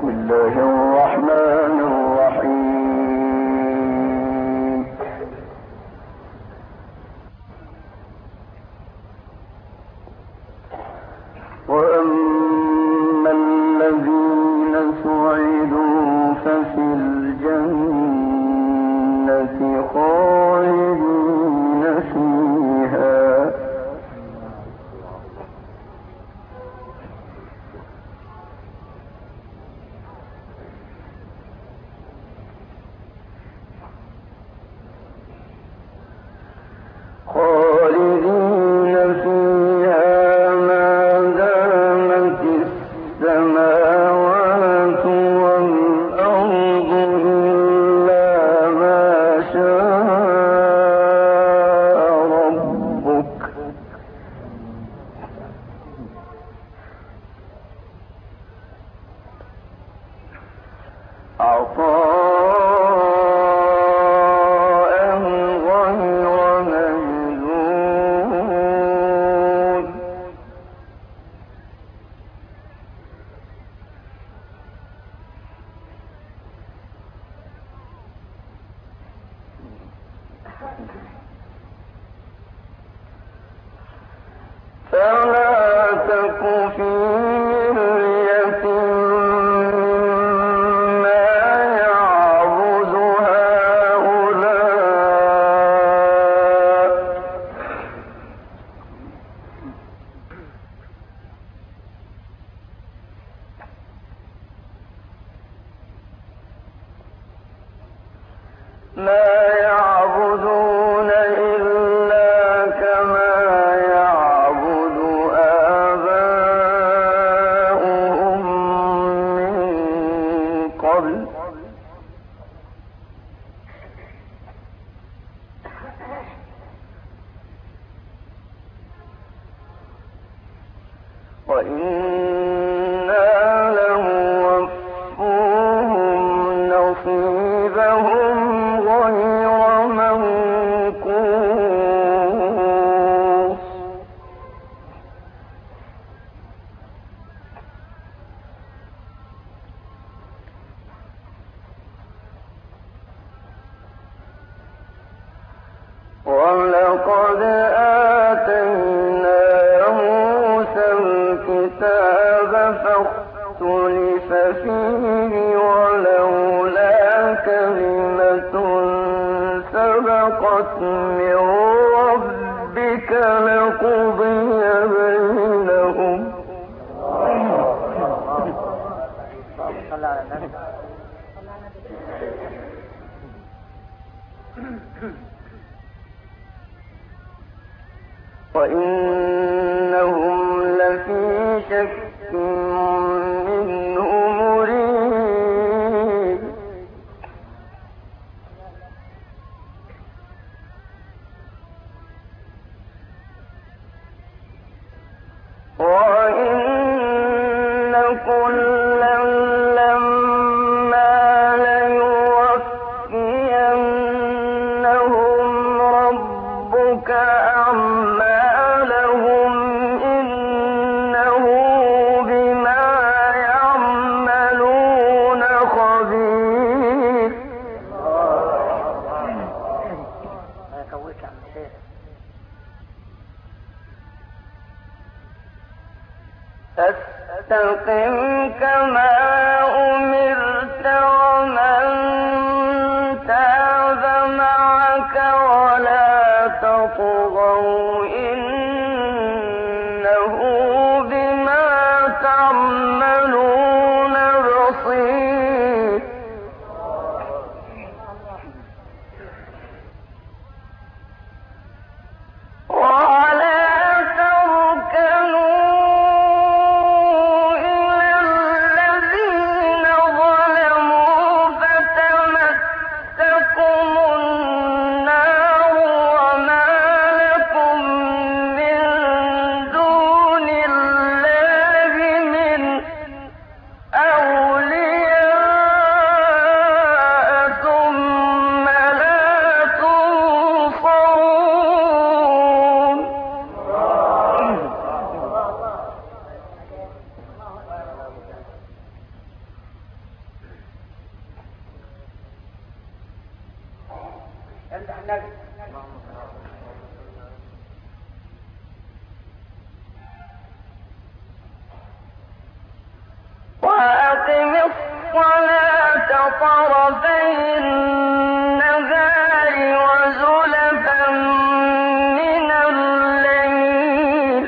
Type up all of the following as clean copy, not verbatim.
الله الرحمن الرحيم. وأما الذين سعدوا ففي الجنة خالدين فيها فلا تك في مرية مما يعبد هؤلاء ما يعبدون إلا كما يعبد آباؤهم من قبل وإنا لموفوهم نصيبهم غير منقوص ولقد آتينا موسى الكتاب فاختلف فيه ولولا كلمة سبقت من ربك لقضي بينهم وإنهم لفي شك منه مريب وإن كلا لما ليوفينهم ربك أعمالهم وأقم الصلاة طرفي النهار وزلفا من الليل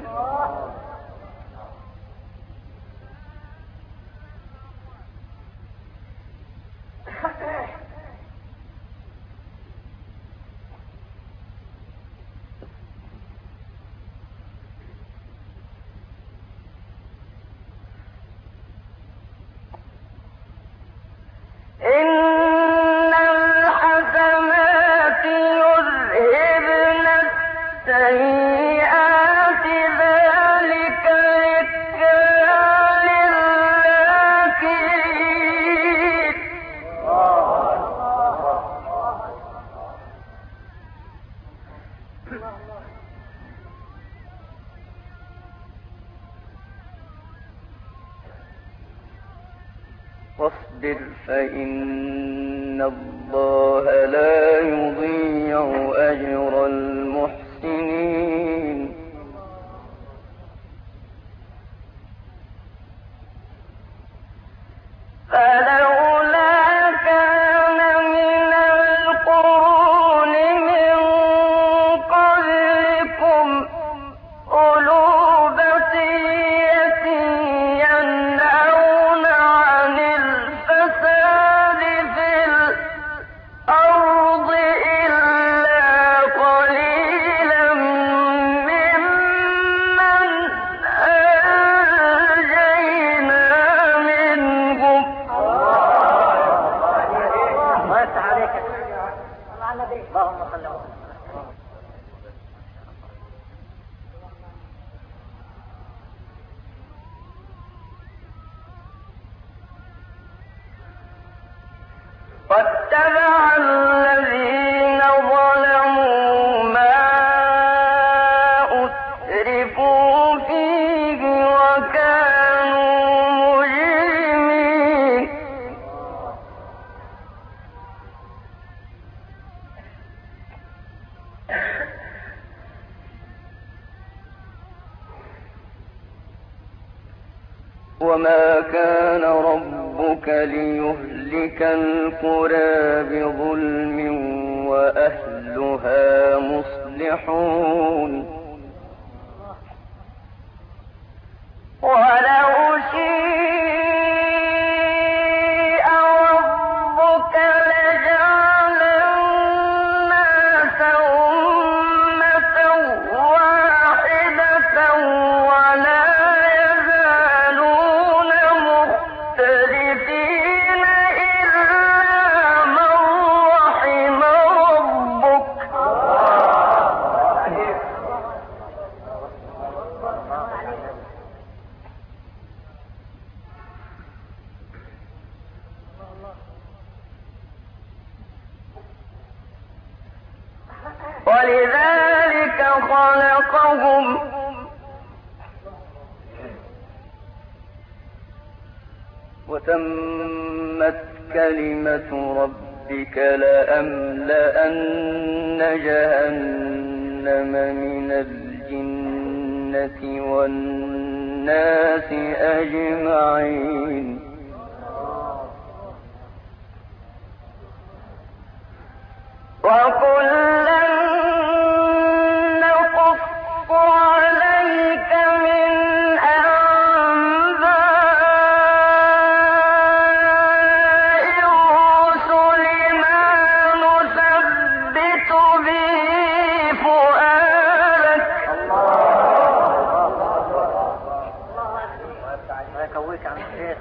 إن الحسنات يذهبن السيئات ذلك ذكرى للذاكرين واصبر فإن الله لا يضيع أجر المحسنين فلولا كان من القرون من قبلكم أولو بقية ينهون عن الفساد في الأرض إلا قليلا ممن أنجينا منهم الله يفتح عليك. الله على النبي. اللهم صل وسلم. واتبع الذين ظلموا ما أترفوا فيه وكانوا مجرمين وما كان ربك ليهلك القرى بظلم وأهلها مصلحون ولو شيء ربك لجعل الناس أمة واحدة ولا يزالون مختلفين إلا من رحم ربك ولذلك خلقهم وتمت كلمة ربك لأملأن جهنم من الجنة والناس أجمعين وكلا نقص عليك من أنباء الرسل ما نثبت به فؤادك الله يكويك عن الشيخ.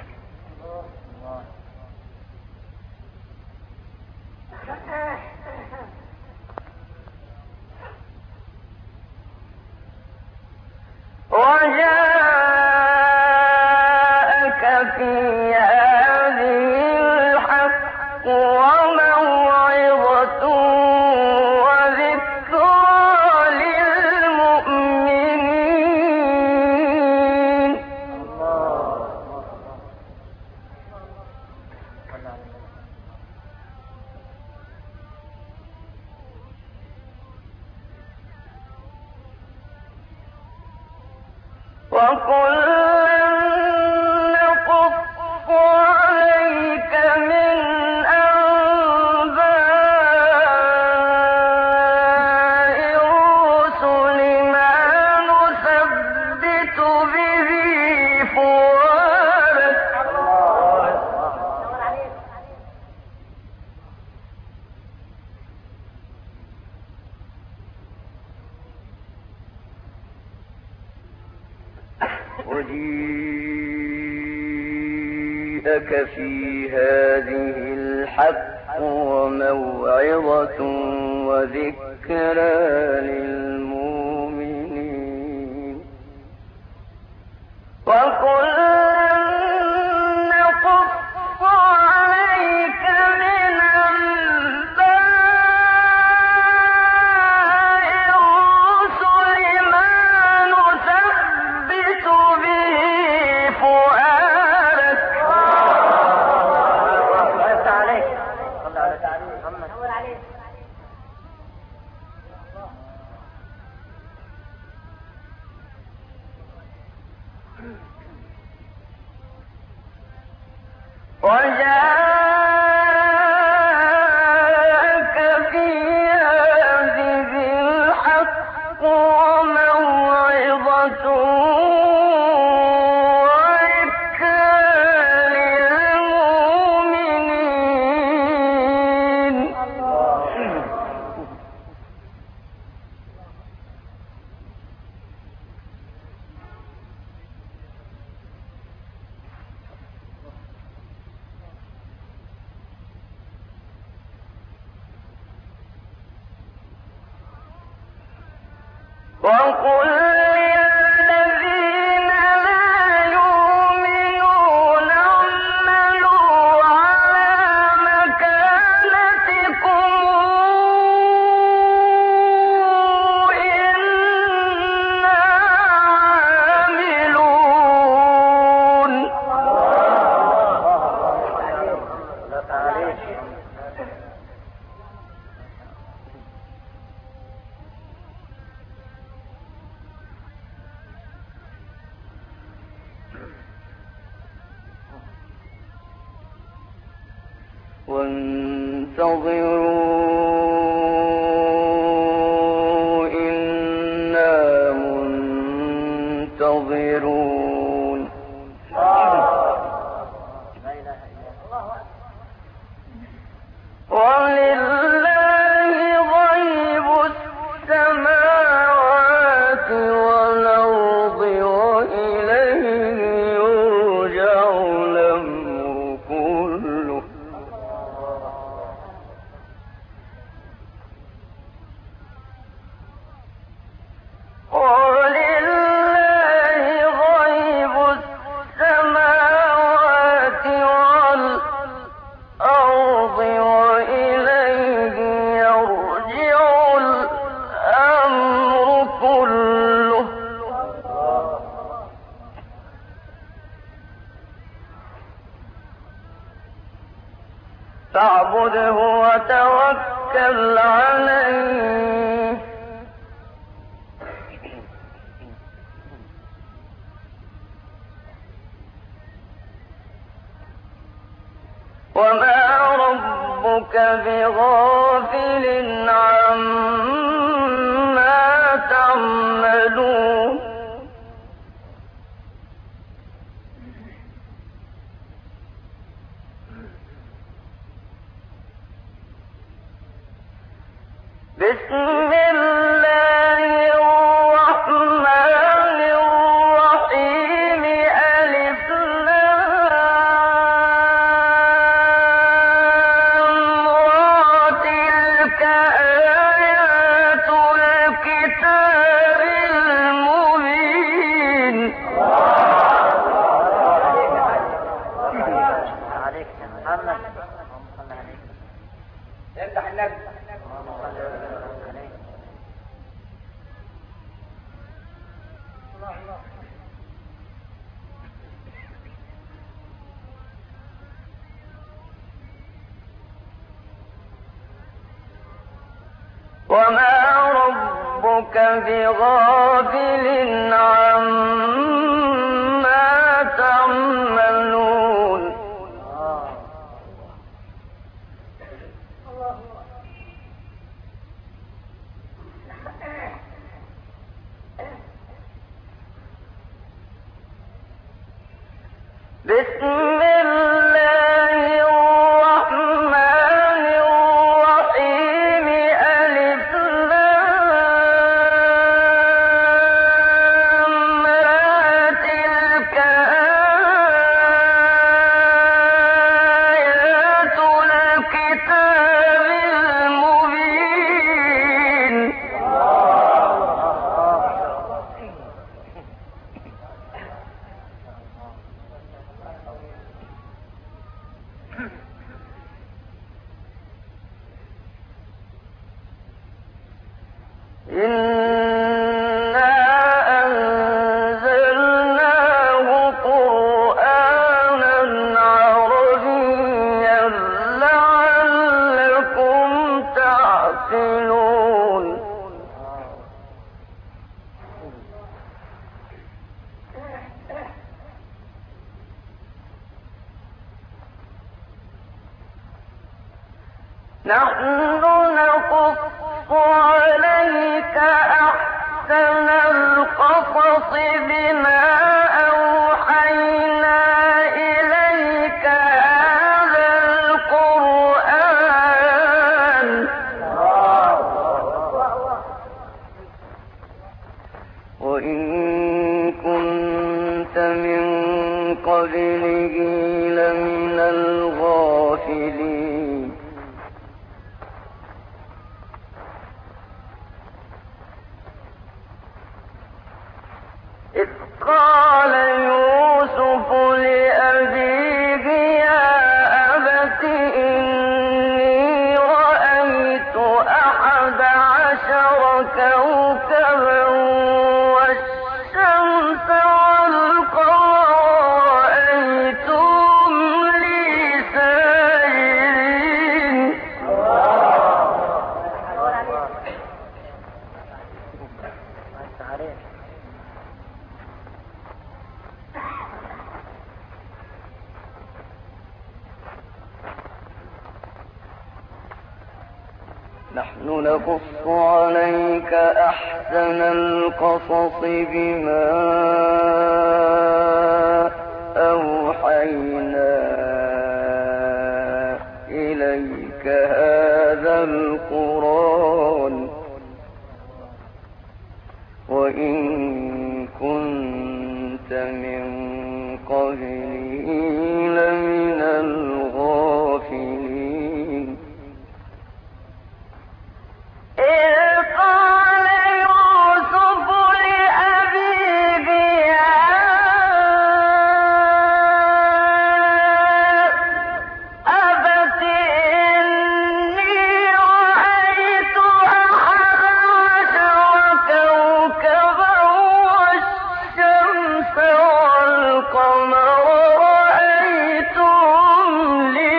وجاءك في هذه الحق وموعظة وذكرى للمؤمنين وجيءك في هذه الحق وموعظة وذكرى للمؤمنين وقل للذين لا يؤمنون اعملوا على مكانتكم إنا عاملون. وانتظروا إنا منتظرون. ولله غيب السماوات والأرض وإليه يرجع الأمر كله. ولله غيب السماوات والأرض وإليه يرجع الأمر كله. فاعبده وتوكل عليه وما ربك بغافل عما تعملون. بسم الله الرحمن الرحيم. ألف لام را. تلك آيات الكتاب المبين. عليك يا محمد. افتح النبي. وما ربك بغافل عما نحن نقص عليك أحسن القصص بما أوحينا إليك هذا القرآن وإن كنت من قبله لمن الغافلين إذ قال يوسف لأبيه يا أبت إني رأيت 11 كوكبا والشمس والقمر رأيتهم لي ساجدين نحن نقص عليك أحسن القصص بما أوحينا إليك هذا القرآن وإن كنت من قبله لمن الغافلين إذ قال يوسف لأبيه يا أبت إني رأيت 11 كوكبا والشمس والقمر رأيتهم لي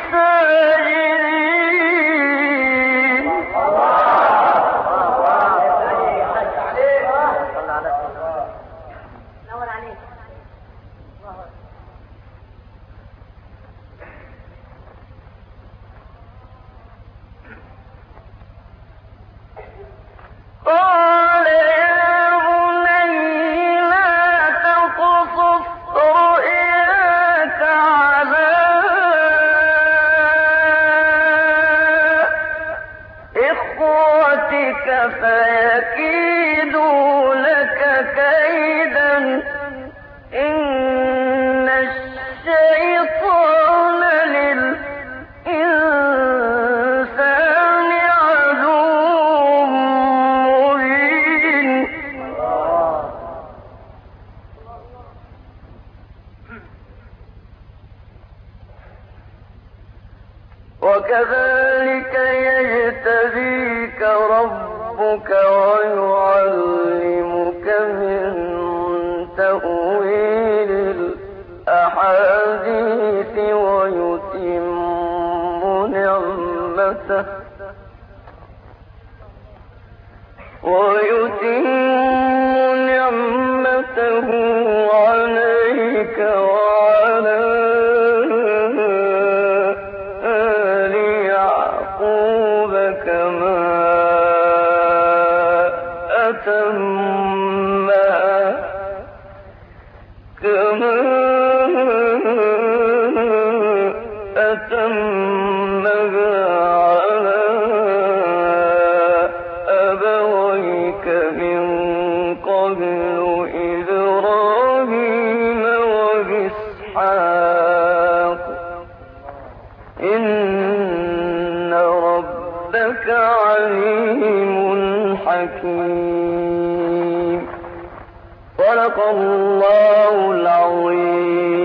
ساجدين نور عليك. قال يا بني لا تقصص رؤياك على إخوتك فيكيدوا لك كيدا إن الشيطان للإنسان عدو مبين وكذلك يجتبيك ربك ويعلمك من تأويل الأحاديث ويتم نعمته عليك وعلى آل يعقوب كما أتمها على أبويك من قبل إبراهيم وإسحاق إن ربك عليم حكيم. صدق الله العظيم.